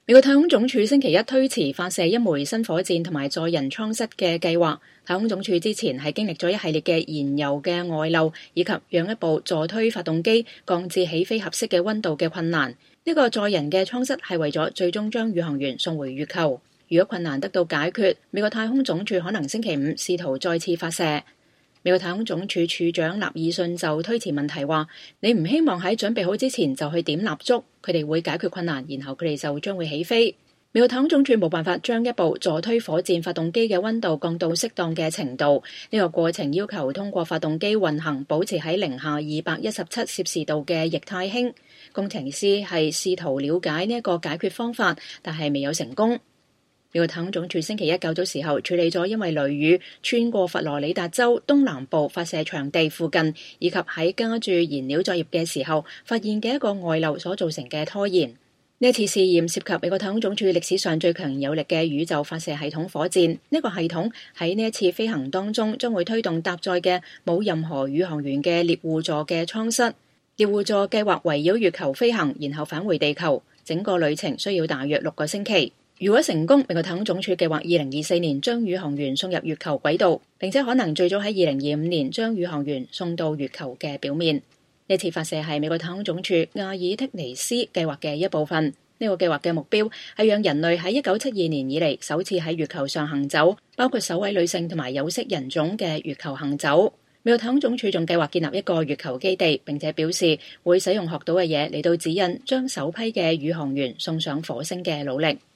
美國太空總署星期一推遲發射一枚新火箭同埋載人艙室嘅計劃。太空總署之前係經歷咗一系列嘅燃油嘅外漏，以及讓一部助推發動機降至起飛合適嘅溫度嘅困難。呢個載人嘅艙室係為咗最終將宇航員送回月球。如果困難得到解決，美國太空總署可能星期五試圖再次發射。美國太空總署署長納爾遜就推遲問題話：你唔希望喺準備好之前就去點蠟燭，佢哋會解決困難，然後佢哋就將會起飛。美國太空總署冇辦法將一部助推火箭發動機嘅溫度降到適當嘅程度，呢個過程要求通過發動機運行保持喺零下217攝氏度嘅液態氫。工程師係試圖了解呢一個解決方法，但係未有成功。美國太空總署星期一較早時候處理咗因為雷雨穿過佛羅里達州東南部發射場地附近，以及喺加注燃料作業嘅時候發現嘅一個外漏所造成嘅拖延。呢一次試驗涉及美國太空總署歷史上最強有力嘅宇宙發射系統火箭。呢個系統喺呢一次飛行當中將會推動搭載嘅冇任何宇航員嘅獵戶座嘅艙室。獵戶座計劃圍繞月球飛行，然後返回地球，整個旅程需要大約6個星期。如果成功，美國太空總署計劃2024年將宇航員送入月球軌道，並且可能最早喺2025年將宇航員送到月球嘅表面。呢次發射係美國太空總署亞爾剔尼斯計劃嘅一部分。呢個計劃嘅目標係讓人類喺1972年以嚟首次喺月球上行走，包括首位女性同埋有色人種嘅月球行走。美國太空總署仲計劃建立一個月球基地，並且表示會使用學到嘅嘢嚟到指引將首批嘅宇航員送上火星嘅努力。